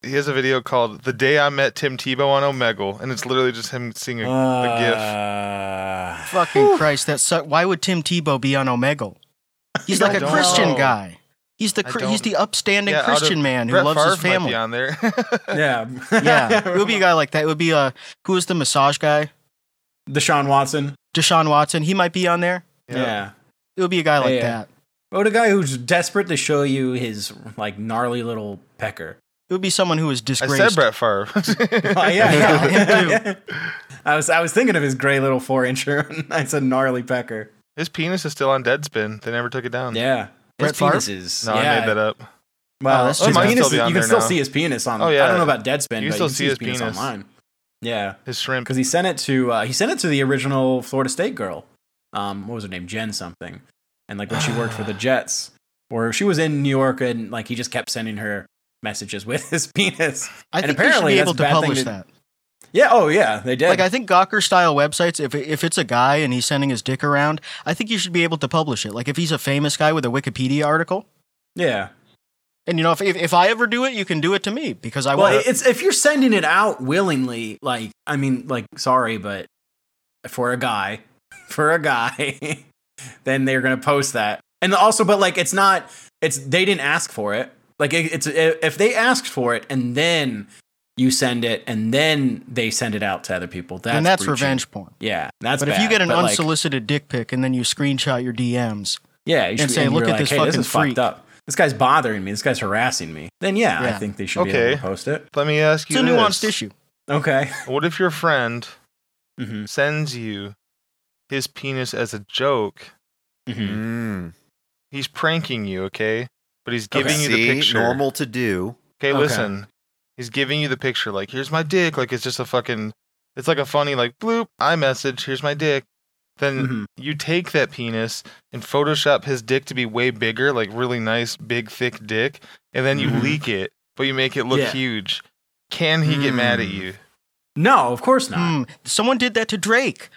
he has a video called "The Day I Met Tim Tebow on Omegle," and it's literally just him singing a GIF. Fucking Christ, that suck. Why would Tim Tebow be on Omegle? He's like a Christian guy. He's the upstanding Christian man who loves his family. Might be on there. Yeah. It would be a guy like that. It would be who is the massage guy? Deshaun Watson. He might be on there. Yeah. It would be a guy like that. What a guy who's desperate to show you his like gnarly little pecker. It would be someone who is disgraced. I said Brett Favre. Him too. I was thinking of his gray little 4-incher. I said gnarly pecker. His penis is still on Deadspin. They never took it down. Yeah. Brett His penis is... No, I made that up. Well, that's his just penis, you can still see his penis on... Oh, yeah. I don't know about Deadspin, You but still you can see his penis online. Yeah. His shrimp. Because he sent it to the original Florida State girl. What was her name? Jen something. And like when she worked for the Jets, or she was in New York, and like he just kept sending her messages with his penis. I think apparently they should be able to publish that. Yeah, oh yeah, they did. Like I think Gawker style websites, if it's a guy and he's sending his dick around, I think you should be able to publish it. Like if he's a famous guy with a Wikipedia article. Yeah. And you know, if I ever do it, you can do it to me because I well, want. It's if you're sending it out willingly, like I mean, like sorry, but for a guy, then they're gonna post that. And also, but like they didn't ask for it. Like it's if they asked for it and then you send it and then they send it out to other people. That's revenge porn. Yeah, that's. But bad. if you get an unsolicited dick pic and then you screenshot your DMs, yeah, you and say, "Look at this fucking freak. Fucked up. This guy's bothering me. This guy's harassing me." Then I think they should be able to post it. Let me ask you this. It's a nuanced issue. Okay. What if your friend sends you his penis as a joke? He's pranking you, okay? But he's giving you the picture. Normal to do. Okay, listen. He's giving you the picture, like, here's my dick. Like, it's just it's like a funny, like, bloop, iMessage, here's my dick. Then you take that penis and Photoshop his dick to be way bigger, like really nice, big, thick dick. And then you leak it, but you make it look huge. Can he get mad at you? No, of course not. Someone did that to Drake.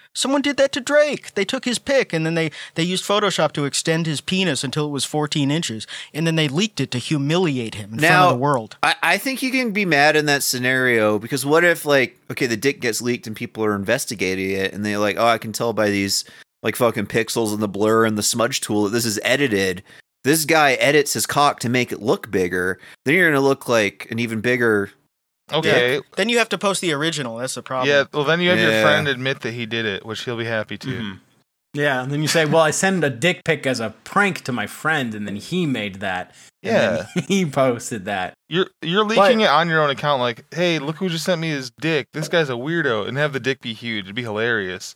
They took his pic and then they used Photoshop to extend his penis until it was 14 inches. And then they leaked it to humiliate him in front of the world. I think you can be mad in that scenario because what if, like, okay, the dick gets leaked and people are investigating it and they're like, oh, I can tell by these, like, fucking pixels and the blur and the smudge tool that this is edited. This guy edits his cock to make it look bigger. Then you're going to look like an even bigger... Okay. Yeah. Then you have to post the original. That's the problem. Yeah, well, then you have your friend admit that he did it, which he'll be happy to. Yeah, and then you say, well, I sent a dick pic as a prank to my friend, and then he made that. And then he posted that. You're leaking it on your own account, like, hey, look who just sent me his dick. This guy's a weirdo, and have the dick be huge. It'd be hilarious.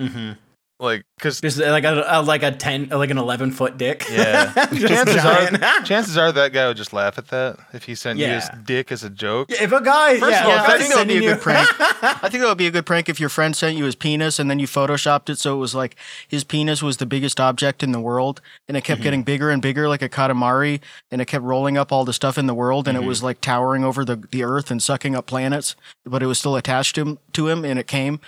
Like, because just like an 11-foot dick. Yeah. chances are that guy would just laugh at that if he sent you his dick as a joke. Yeah, if a guy, First of all, I think that would be a good prank. I think that would be a good prank if your friend sent you his penis and then you photoshopped it so it was like his penis was the biggest object in the world and it kept getting bigger and bigger like a Katamari and it kept rolling up all the stuff in the world and it was like towering over the earth and sucking up planets, but it was still attached to him and it came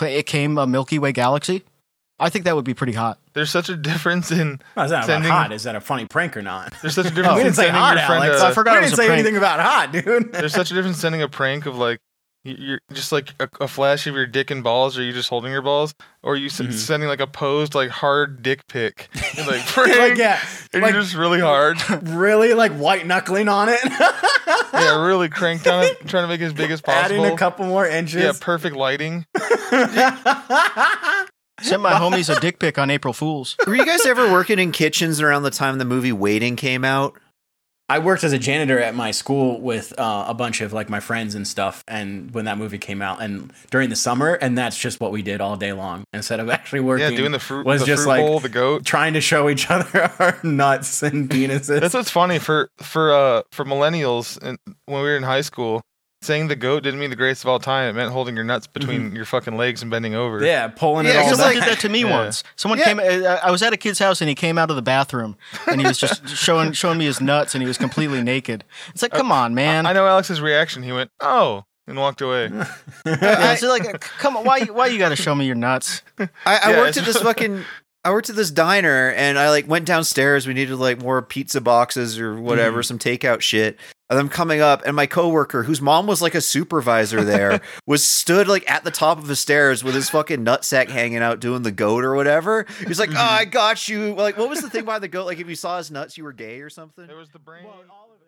a Milky Way galaxy. I think that would be pretty hot. There's such a difference in it's not about hot. Is that a funny prank or not? There's such a difference we didn't say hot, Alex. I forgot we didn't say anything about hot, dude. There's such a difference sending a prank of like you're just like a flash of your dick and balls, or you just holding your balls, or you sending like a posed like hard dick pic, and, like prank, and you're just really hard, really like white knuckling on it. Yeah, really cranked on it, trying to make it as big as possible. Adding a couple more inches. Yeah, perfect lighting. Sent my homies a dick pic on April Fools. Were you guys ever working in kitchens around the time the movie Waiting came out? I worked as a janitor at my school with a bunch of like my friends and stuff, and when that movie came out, and during the summer, and that's just what we did all day long. Instead of actually working, doing the fruit, was the just fruit like bowl, the goat, trying to show each other our nuts and penises. That's what's funny for millennials, and when we were in high school. Saying the goat didn't mean the greatest of all time. It meant holding your nuts between your fucking legs and bending over. Yeah, pulling it all Someone back. did that to me once. Someone came. I was at a kid's house and he came out of the bathroom and he was just showing me his nuts and he was completely naked. It's like, come on, man. I know Alex's reaction. He went, "Oh," and walked away. It's like, come on, why you got to show me your nuts? I worked at this fucking I worked at this diner and I like went downstairs. We needed like more pizza boxes or whatever, some takeout shit. And I'm coming up, and my coworker, whose mom was like a supervisor there, was stood like at the top of the stairs with his fucking nutsack hanging out, doing the goat or whatever. He's like, "Oh, I got you." Like, what was the thing by the goat? Like, if you saw his nuts, you were gay or something. It was the brain. Well, all of